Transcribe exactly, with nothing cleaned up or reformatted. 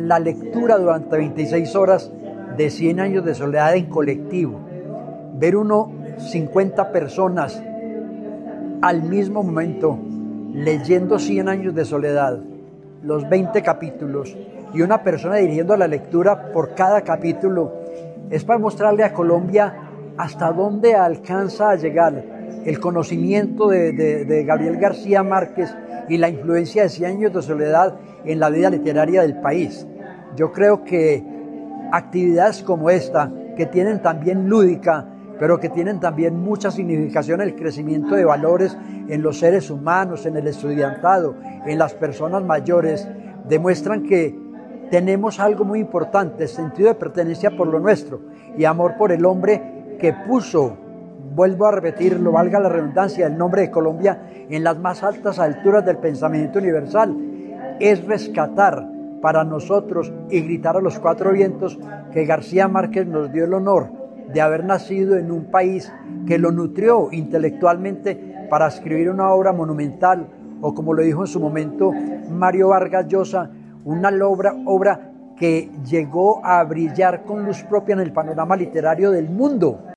la lectura durante veintiséis horas de Cien años de soledad en colectivo. Ver uno cincuenta personas al mismo momento leyendo Cien años de soledad, los veinte capítulos, y una persona dirigiendo la lectura por cada capítulo, es para mostrarle a Colombia hasta dónde alcanza a llegar el conocimiento de, de, de Gabriel García Márquez y la influencia de Cien años de soledad en la vida literaria del país. Yo creo que actividades como esta, que tienen también lúdica, pero que tienen también mucha significación en el crecimiento de valores en los seres humanos, en el estudiantado, en las personas mayores, demuestran que tenemos algo muy importante, sentido de pertenencia por lo nuestro y amor por el hombre que puso, vuelvo a repetirlo, valga la redundancia, el nombre de Colombia en las más altas alturas del pensamiento universal. Es rescatar para nosotros y gritar a los cuatro vientos que García Márquez nos dio el honor de haber nacido en un país que lo nutrió intelectualmente para escribir una obra monumental, o como lo dijo en su momento Mario Vargas Llosa, una obra, obra que llegó a brillar con luz propia en el panorama literario del mundo.